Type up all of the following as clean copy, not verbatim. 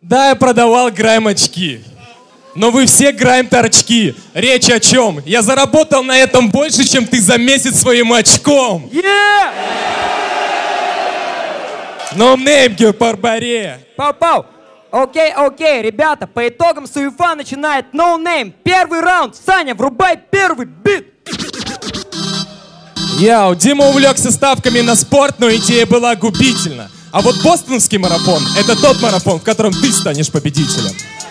Да, я продавал грайм-очки. Но вы все грайм-торчки. Речь о чем? Я заработал на этом больше, чем ты за месяц своим очком. Ноунейм Барбаре. Пау-пау. Окей, ребята, по итогам СУЕФА начинает ноунейм. Первый раунд. Саня, врубай первый бит. Дима увлекся ставками на спорт, но идея была губительна. А вот бостонский марафон — это тот марафон, в котором ты станешь победителем.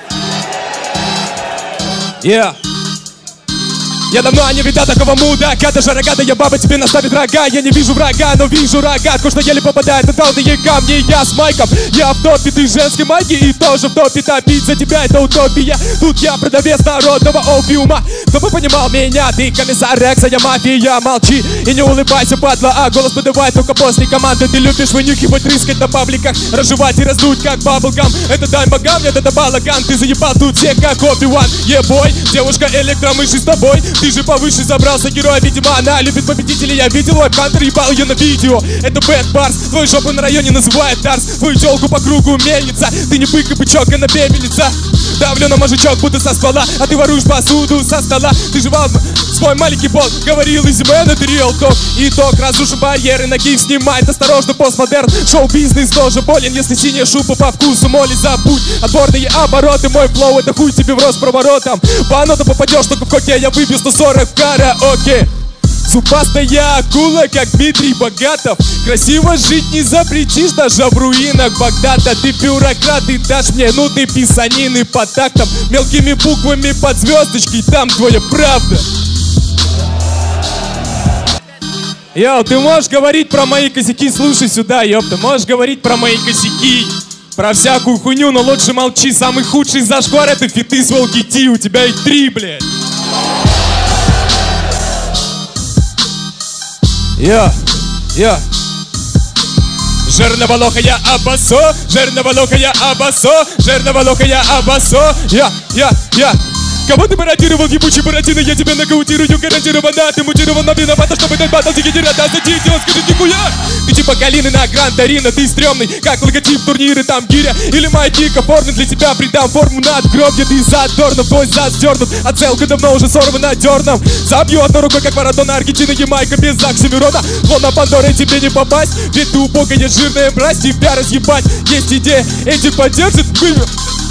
Я давно не видал такого мудака. Даже рогатая баба тебе наставит рога. Я не вижу врага, но вижу рогатку, что еле попадает на толстые камни. Я с майком, я в топе, ты женской магии. И тоже в топе топить за тебя — это утопия. Тут я продавец народного опиума. Кто бы понимал меня, ты комиссар Рекс, а я мафия. Молчи и не улыбайся, падла, а голос подавай только после команды. Ты любишь вынюхивать, рыскать на пабликах, разжевать и раздуть как баблгам. Это дай богам, нет, это балаган. Ты заебал тут всех как Оби-Ван. Ебой, девушка электромыши с тобой. Ты же повыше забрался, героя, видимо, она любит победителей. Я видел, Хантер ебал ее на видео. Это Бэт Барс, твою жопу на районе называют Тарс. Твою телку по кругу мельница. Ты не бык и бычок, а на пепельница. Давлю на мужичок, будто со ствола, а ты воруешь посуду со стола. Ты жевал свой маленький пол, говорил изимен, это реал ток. Итог, разрушим барьеры, ноги снимает. Осторожно, постмодерн, шоу-бизнес тоже болен. Если синяя шуба по вкусу, моли, забудь отборные обороты. Мой флоу — это хуй тебе в рост проворотом. По нотам попадешь, только в коке я выбью 140 в караоке. Зубастая акула, как Дмитрий Богатов. Красиво жить не запретишь, даже в руинах Багдада. Ты бюрократ, ты дашь мне нудные писанины по тактам, мелкими буквами под звездочкой, там твоя правда. Ты можешь говорить про мои косяки, слушай сюда, ёпта. Можешь говорить про мои косяки, про всякую хуйню, но лучше молчи. Самый худший зашквар — это фиты с Волки Ти. У тебя их 3, блядь. Жирного лоха я обосо, жирного лоха я обосо, жирного лоха я обосо. Кого ты пародировал, ебучий Буратино? Я тебя нокаутирую гарантированно. Ты мутирована, виновата, чтобы дать батл дегенератация. Идиот, скажи нихуя. Ты типа Калины на Гран-Торино. Ты стрёмный, как логотип турниры, там гиря или маятник оформлен для тебя. Придам форму надгробья, ты задорнов, твой зад сдернут. А целка давно уже сорвана дерном. Забью одной рукой, как Марадона, Аргентина, Ямайка, без Оксимирона. Лона Пандоры тебе не попасть, ведь ты убогая жирная мразь. Тебя разъебать, есть идея, этих поддержит.